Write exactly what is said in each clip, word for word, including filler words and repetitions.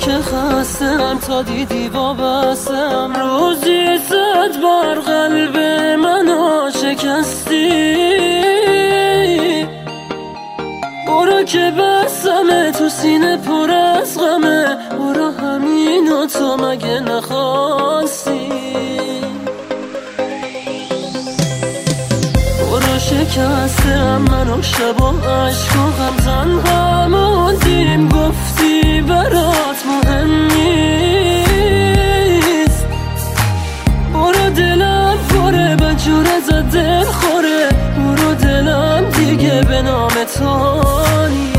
که خستم تا دیدی وابستم، روزی صد بار قلب منو شکستی. برو که بسمه تو سینه پر از غمه، برو همینو تو مگه نخواستی. برو شکستم منو شب و عشق و غم، تنها موندیم گفتی برات مهم نیست. برو دلم پره بجور ازت دل خوره، برو دلم دیگه به نام تو نیست.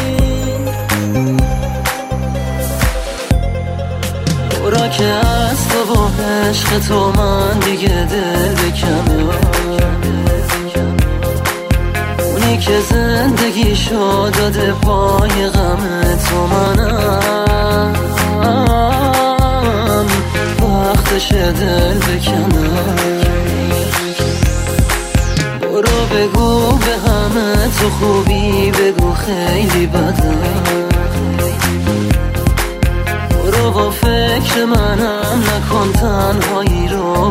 برو که از تو و عشق تو من دیگه دل بکنم، اونی که زندگی شو داده پای غم تو منم. وقتش دل بکنم، برو بگو به همه تو خوبی، بگو خیلی بدم. برو با فکر منم نکن تنهایی رو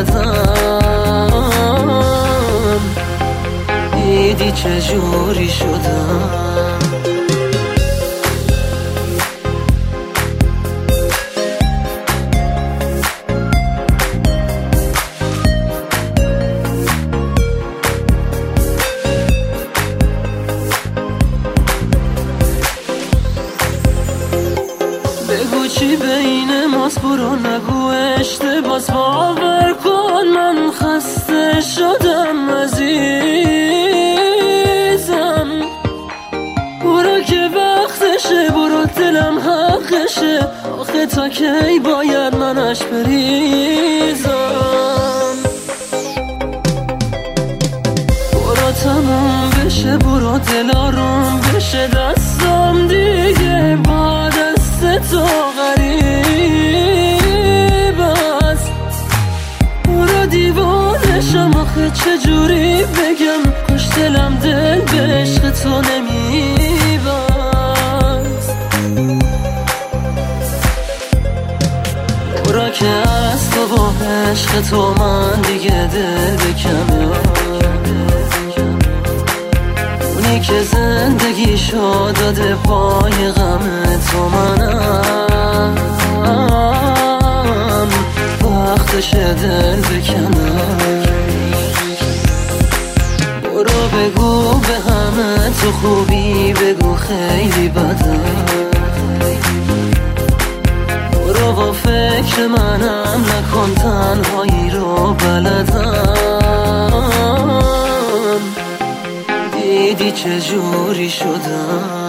بلدم. دیدی چجوری شدم. بگو چی بین ماست، برو نگو اشتباس، باور کن من خسته شدم عزیزم. برو که وقتشه، برو دلم حقشه، آخه تا کی باید منش بریزم. برو تموم بشه، برو دل آروم بشه، دستم دیگه با دست تو غریب است. برو دیوانشم آخه چجوری بگم، کاش دلم دل به عشق تو نمیبست. برو که از تو با عشق تو من دیگه دل بکنم، اونی که زندگی شو داده پای غم تو منم. وقتش دل بکنم، برو بگو به همه تو خوبی، بگو خیلی بدم. برو با فکر منم نکن تنهایی رو بلدم. دیدی چجوری شدم.